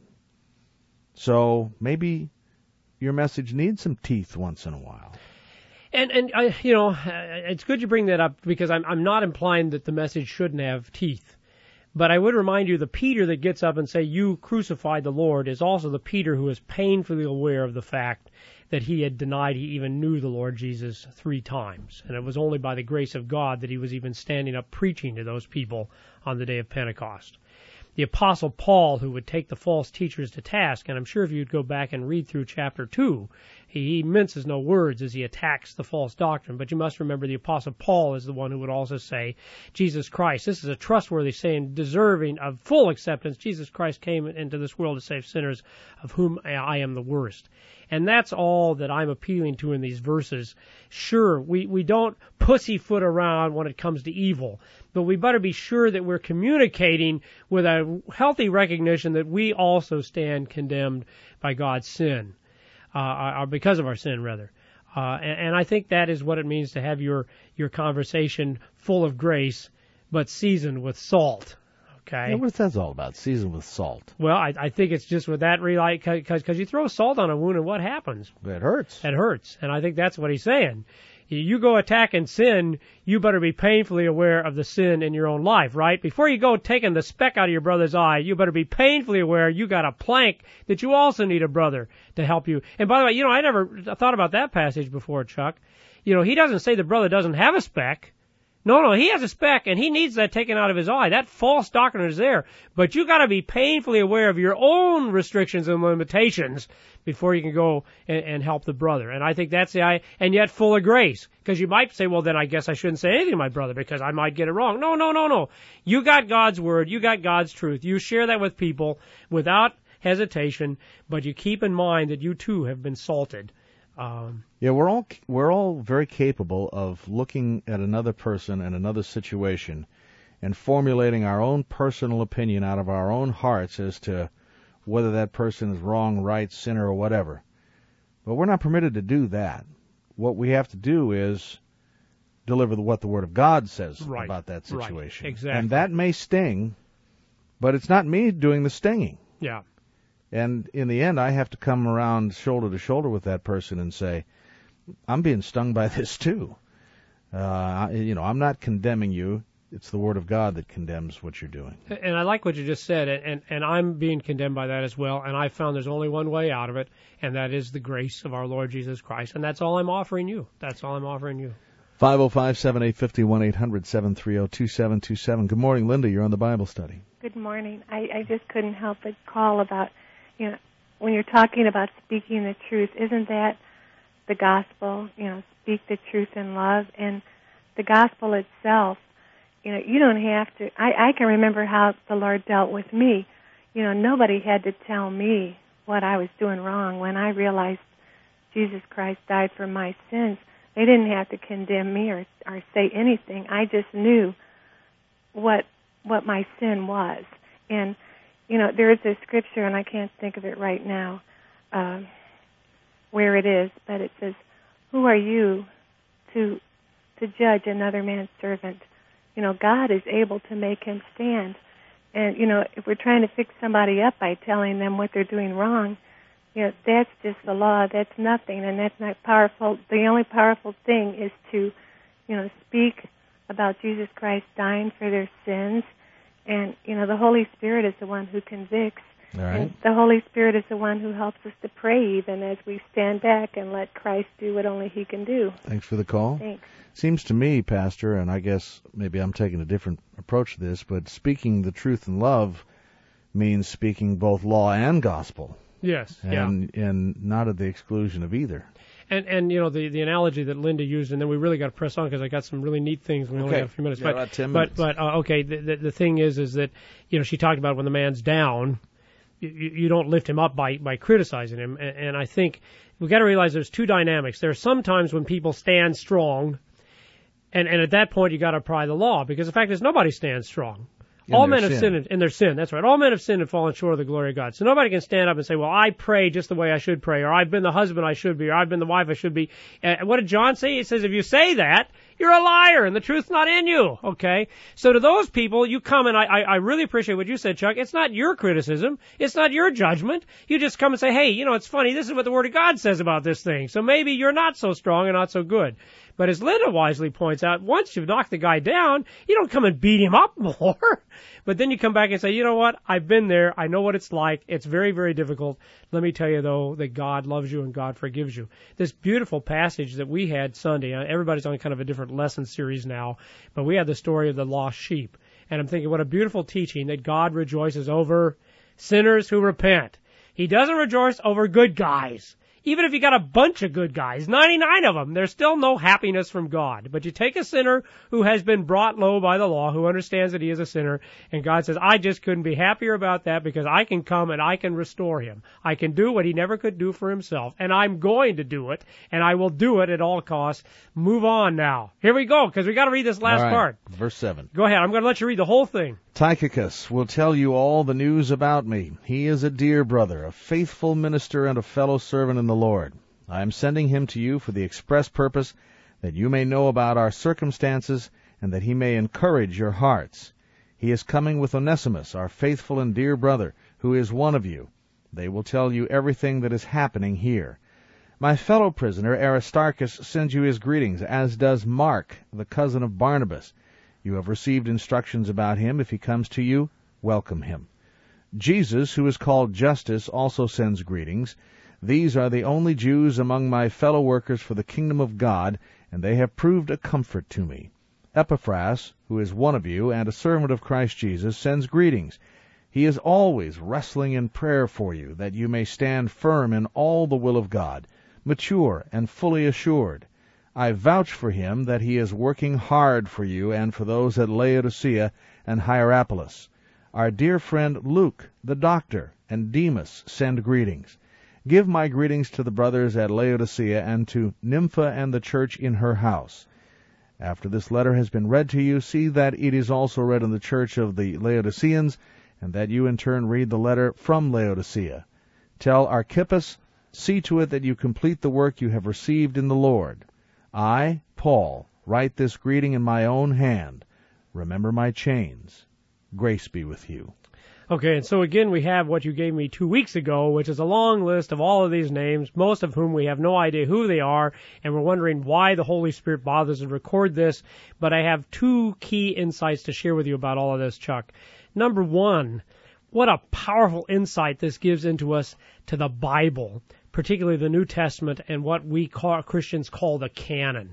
So maybe your message needs some teeth once in a while. And it's good you bring that up because I'm not implying that the message shouldn't have teeth. But I would remind you the Peter that gets up and say, you crucified the Lord, is also the Peter who is painfully aware of the fact that he had denied he even knew the Lord Jesus 3 times. And it was only by the grace of God that he was even standing up preaching to those people on the day of Pentecost. The Apostle Paul, who would take the false teachers to task, and I'm sure if you'd go back and read through chapter 2, he minces no words as he attacks the false doctrine. But you must remember the Apostle Paul is the one who would also say, Jesus Christ, this is a trustworthy saying, deserving of full acceptance. Jesus Christ came into this world to save sinners, of whom I am the worst. And that's all that I'm appealing to in these verses. Sure, we don't pussyfoot around when it comes to evil, but we better be sure that we're communicating with a healthy recognition that we also stand condemned by God's sin, or because of our sin, rather. And I think that is what it means to have your conversation full of grace, but seasoned with salt. Okay. Yeah, what's that all about? Seasoned with salt. Well, I think it's just with that because you throw salt on a wound and what happens? It hurts. It hurts. And I think that's what he's saying. You go attacking sin, you better be painfully aware of the sin in your own life, right? Before you go taking the speck out of your brother's eye, you better be painfully aware you got a plank that you also need a brother to help you. And by the way, I never thought about that passage before, Chuck. He doesn't say the brother doesn't have a speck. No, he has a speck, and he needs that taken out of his eye. That false doctrine is there. But you got to be painfully aware of your own restrictions and limitations before you can go and help the brother. And I think that's and yet full of grace. Because you might say, well, then I guess I shouldn't say anything to my brother because I might get it wrong. No. You got God's word. You got God's truth. You share that with people without hesitation, but you keep in mind that you too have been salted. Yeah, we're all very capable of looking at another person and another situation and formulating our own personal opinion out of our own hearts as to whether that person is wrong, right, sinner, or whatever. But we're not permitted to do that. What we have to do is deliver what the Word of God says about that situation. Right, exactly. And that may sting, but it's not me doing the stinging. Yeah. And in the end, I have to come around shoulder to shoulder with that person and say, I'm being stung by this too. I'm not condemning you. It's the Word of God that condemns what you're doing. And I like what you just said, and I'm being condemned by that as well, and I found there's only one way out of it, and that is the grace of our Lord Jesus Christ, and that's all I'm offering you. That's all I'm offering you. 505-781-800, 730-2727. Good morning, Linda. You're on the Bible study. Good morning. I just couldn't help but call about, when you're talking about speaking the truth, isn't that the gospel? Speak the truth in love. And the gospel itself, you don't have to. I can remember how the Lord dealt with me. Nobody had to tell me what I was doing wrong when I realized Jesus Christ died for my sins. They didn't have to condemn me or say anything. I just knew what my sin was. And, there is a scripture, and I can't think of it right now where it is, but it says, who are you to judge another man's servant? God is able to make him stand. And, if we're trying to fix somebody up by telling them what they're doing wrong, that's just the law. That's nothing, and that's not powerful. The only powerful thing is to, speak about Jesus Christ dying for their sins. And, the Holy Spirit is the one who convicts. All right. And the Holy Spirit is the one who helps us to pray even as we stand back and let Christ do what only He can do. Thanks for the call. Thanks. Seems to me, Pastor, and I guess maybe I'm taking a different approach to this, but speaking the truth in love means speaking both law and gospel. Yes. And not at the exclusion of either. And the analogy that Linda used, and then we really got to press on because I got some really neat things. We only have a few minutes. Yeah, about 10 minutes. But okay, the thing is that she talked about when the man's down, you don't lift him up by criticizing him. And I think we got to realize there's two dynamics. There are some times when people stand strong, and at that point you got to apply the law because the fact is nobody stands strong. All men have sinned in their sin. That's right. All men have sinned and fallen short of the glory of God. So nobody can stand up and say, well, I pray just the way I should pray, or I've been the husband I should be, or I've been the wife I should be. What did John say? He says, if you say that, you're a liar and the truth's not in you. Okay? So to those people, you come and I really appreciate what you said, Chuck. It's not your criticism. It's not your judgment. You just come and say, hey, it's funny. This is what the Word of God says about this thing. So maybe you're not so strong and not so good. But as Linda wisely points out, once you've knocked the guy down, you don't come and beat him up more. But then you come back and say, you know what? I've been there. I know what it's like. It's very, very difficult. Let me tell you, though, that God loves you and God forgives you. This beautiful passage that we had Sunday, everybody's on kind of a different lesson series now, but we had the story of the lost sheep. And I'm thinking, what a beautiful teaching that God rejoices over sinners who repent. He doesn't rejoice over good guys. Even if you got a bunch of good guys, 99 of them, there's still no happiness from God. But you take a sinner who has been brought low by the law, who understands that he is a sinner, and God says, I just couldn't be happier about that because I can come and I can restore him. I can do what he never could do for himself, and I'm going to do it, and I will do it at all costs. Move on now. Here we go, because we got to read this last part. Verse 7. Go ahead. I'm going to let you read the whole thing. Tychicus will tell you all the news about me. He is a dear brother, a faithful minister, and a fellow servant in the Lord. I am sending him to you for the express purpose that you may know about our circumstances and that he may encourage your hearts. He is coming with Onesimus, our faithful and dear brother, who is one of you. They will tell you everything that is happening here. My fellow prisoner Aristarchus sends you his greetings, as does Mark, the cousin of Barnabas. You have received instructions about him. If he comes to you, welcome him. Jesus, who is called Justus, also sends greetings. These are the only Jews among my fellow workers for the kingdom of God, and they have proved a comfort to me. Epaphras, who is one of you and a servant of Christ Jesus, sends greetings. He is always wrestling in prayer for you, that you may stand firm in all the will of God, mature and fully assured. I vouch for him that he is working hard for you and for those at Laodicea and Hierapolis. Our dear friend Luke, the doctor, and Demas send greetings. Give my greetings to the brothers at Laodicea and to Nympha and the church in her house. After this letter has been read to you, see that it is also read in the church of the Laodiceans, and that you in turn read the letter from Laodicea. Tell Archippus, see to it that you complete the work you have received in the Lord. I, Paul, write this greeting in my own hand. Remember my chains. Grace be with you. Okay, and so again we have what you gave me 2 weeks ago, which is a long list of all of these names, most of whom we have no idea who they are, and we're wondering why the Holy Spirit bothers to record this. But I have 2 key insights to share with you about all of this, Chuck. Number 1, what a powerful insight this gives into us to the Bible, particularly the New Testament and what we Christians call the canon.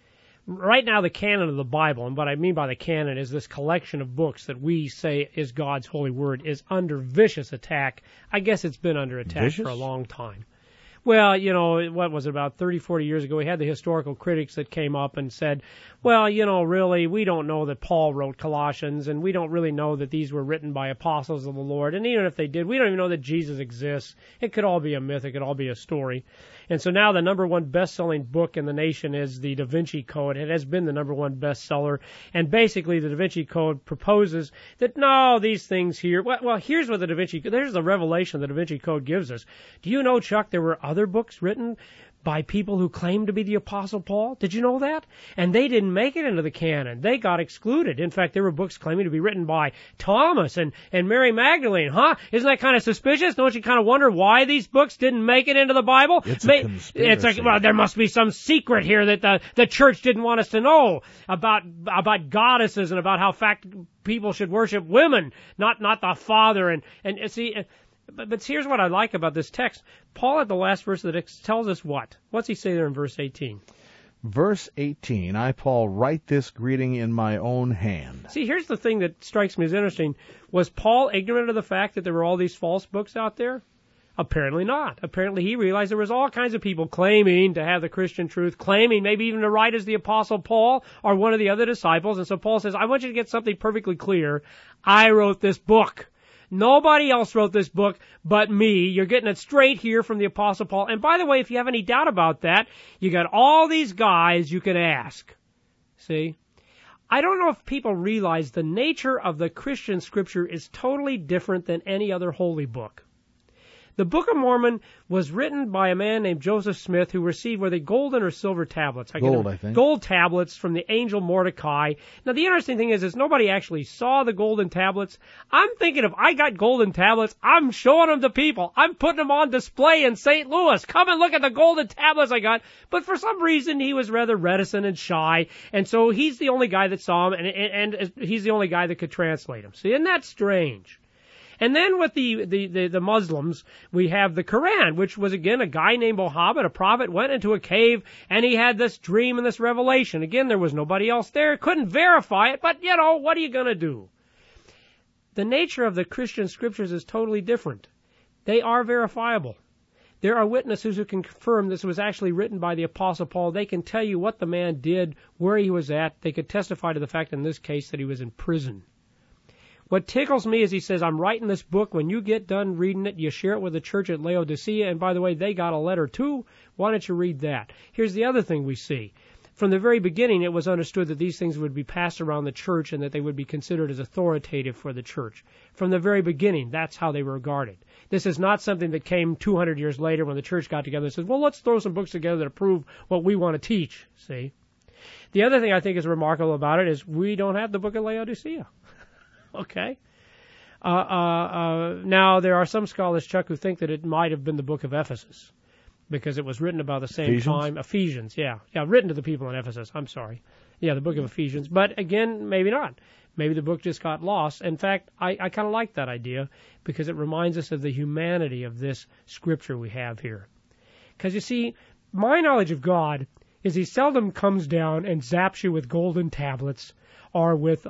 Right now, the canon of the Bible, and what I mean by the canon is this collection of books that we say is God's holy word, is under vicious attack. I guess it's been under attack for a long time. Well, you know, what was it, about 30, 40 years ago, we had the historical critics that came up and said, well, you know, really, we don't know that Paul wrote Colossians, and we don't really know that these were written by apostles of the Lord, and even if they did, we don't even know that Jesus exists. It could all be a myth. It could all be a story. And so now the number 1 best-selling book in the nation is the Da Vinci Code. It has been the number 1 bestseller, and basically the Da Vinci Code proposes that, no, these things here, well, here's what there's the revelation the Da Vinci Code gives us. Do you know, Chuck, there were other books written by people who claimed to be the Apostle Paul? Did you know that? And they didn't make it into the canon. They got excluded. In fact, there were books claiming to be written by Thomas and Mary Magdalene. Huh? Isn't that kind of suspicious? Don't you kind of wonder why these books didn't make it into the Bible? It's a conspiracy. Well, there must be some secret here that the church didn't want us to know about goddesses and about how people should worship women, not the Father. And see... But here's what I like about this text. Paul at the last verse of the text tells us what? What's he say there in verse 18? Verse 18, I, Paul, write this greeting in my own hand. See, here's the thing that strikes me as interesting. Was Paul ignorant of the fact that there were all these false books out there? Apparently not. Apparently he realized there was all kinds of people claiming to have the Christian truth, claiming maybe even to write as the Apostle Paul or one of the other disciples. And so Paul says, I want you to get something perfectly clear. I wrote this book. Nobody else wrote this book but me. You're getting it straight here from the Apostle Paul. And by the way, if you have any doubt about that, you got all these guys you can ask. See? I don't know if people realize the nature of the Christian scripture is totally different than any other holy book. The Book of Mormon was written by a man named Joseph Smith, who received, were they golden or silver tablets? I think. Gold tablets from the angel Mordecai. Now, the interesting thing is nobody actually saw the golden tablets. I'm thinking if I got golden tablets, I'm showing them to people. I'm putting them on display in St. Louis. Come and look at the golden tablets I got. But for some reason, he was rather reticent and shy, and so he's the only guy that saw them, and he's the only guy that could translate them. See, isn't that strange? And then with the Muslims, we have the Quran, which was, again, a guy named Muhammad, a prophet, went into a cave, and he had this dream and this revelation. Again, there was nobody else there. Couldn't verify it, but, you know, what are you going to do? The nature of the Christian scriptures is totally different. They are verifiable. There are witnesses who can confirm this was actually written by the Apostle Paul. They can tell you what the man did, where he was at. They could testify to the fact in this case that he was in prison. What tickles me is he says, I'm writing this book. When you get done reading it, you share it with the church at Laodicea. And by the way, they got a letter too. Why don't you read that? Here's the other thing we see. From the very beginning, it was understood that these things would be passed around the church and that they would be considered as authoritative for the church. From the very beginning, that's how they were regarded. This is not something that came 200 years later when the church got together and said, well, let's throw some books together to prove what we want to teach, see? The other thing I think is remarkable about it is we don't have the book of Laodicea. Okay? Now, there are some scholars, Chuck, who think that it might have been the book of Ephesus, because it was written about the same time. Ephesians, yeah, written to the people in Ephesus. I'm sorry. Yeah, the book of Ephesians. But again, maybe not. Maybe the book just got lost. In fact, I kind of like that idea because it reminds us of the humanity of this scripture we have here. Because you see, my knowledge of God is he seldom comes down and zaps you with golden tablets or with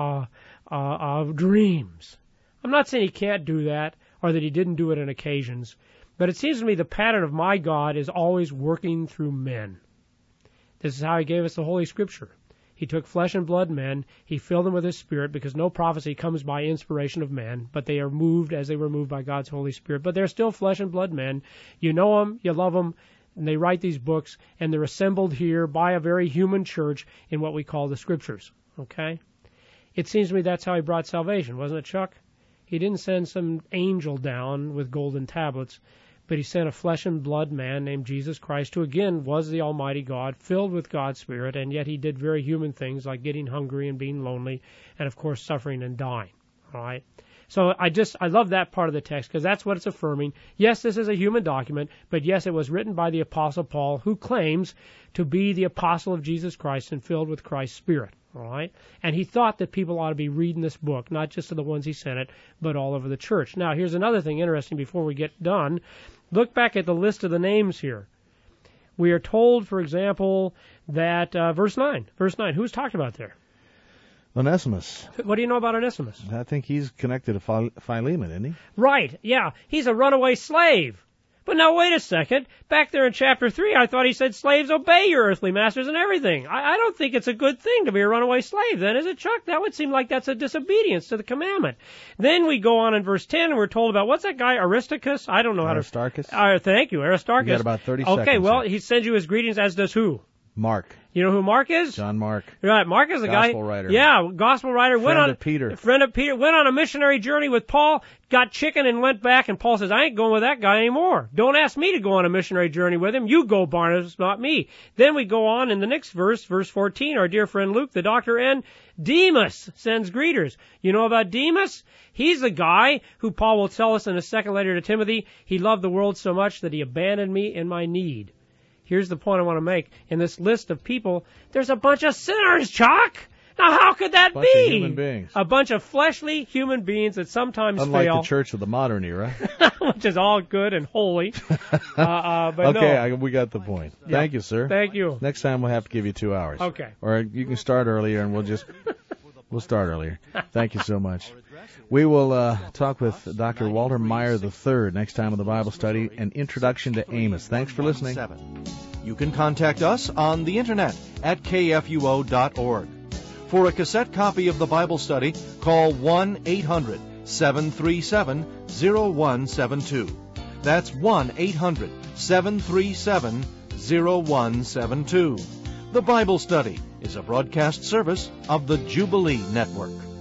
dreams. I'm not saying he can't do that or that he didn't do it on occasions. But it seems to me the pattern of my God is always working through men. This is how he gave us the Holy Scripture. He took flesh and blood men, he filled them with his Spirit, because no prophecy comes by inspiration of man, but they are moved as they were moved by God's Holy Spirit. But they're still flesh and blood men. You know them, you love them, and they write these books, and they're assembled here by a very human church in what we call the Scriptures. Okay? It seems to me that's how he brought salvation, wasn't it, Chuck? He didn't send some angel down with golden tablets, but he sent a flesh and blood man named Jesus Christ, who again was the Almighty God, filled with God's Spirit, and yet he did very human things like getting hungry and being lonely, and of course suffering and dying. All right. So I love that part of the text because that's what it's affirming. Yes, this is a human document, but yes, it was written by the Apostle Paul, who claims to be the apostle of Jesus Christ and filled with Christ's Spirit. All right? And he thought that people ought to be reading this book, not just to the ones he sent it, but all over the church. Now, here's another thing interesting before we get done. Look back at the list of the names here. We are told, for example, that verse 9. Verse 9, who's talked about there? Onesimus. What do you know about Onesimus? I think he's connected to Philemon, isn't he? Right, yeah. He's a runaway slave. But now, wait a second. Back there in chapter 3, I thought he said, slaves, obey your earthly masters and everything. I don't think it's a good thing to be a runaway slave then, is it, Chuck? That would seem like that's a disobedience to the commandment. Then we go on in verse 10, and we're told about, what's that guy, Aristarchus? I don't know how to... Aristarchus? Thank you, Aristarchus. You got about 30 seconds. Okay, well, he sends you his greetings, as does who? Mark. You know who Mark is? John Mark. Right, Mark is the guy. Gospel writer. Yeah, gospel writer. Friend of Peter. Friend of Peter. Went on a missionary journey with Paul, got chicken and went back, and Paul says, I ain't going with that guy anymore. Don't ask me to go on a missionary journey with him. You go, Barnabas, not me. Then we go on in the next verse, verse 14, our dear friend Luke, the doctor, and Demas sends greeters. You know about Demas? He's the guy who Paul will tell us in his second letter to Timothy, he loved the world so much that he abandoned me in my need. Here's the point I want to make. In this list of people, there's a bunch of sinners, Chuck. Now, how could that be? A bunch of human beings. A bunch of fleshly human beings that sometimes Unlike fail. the church of the modern era. Which is all good and holy. But okay, no. we got the point. Yeah. Thank you, sir. Thank you. Next time we'll have to give you 2 hours. Okay. Or you can start earlier and we'll start earlier. Thank you so much. We will talk with Dr. Walter Meyer III next time on the Bible Study, an introduction to Amos. Thanks for listening. You can contact us on the internet at kfuo.org. For a cassette copy of the Bible Study, call 1-800-737-0172. That's 1-800-737-0172. The Bible Study is a broadcast service of the Jubilee Network.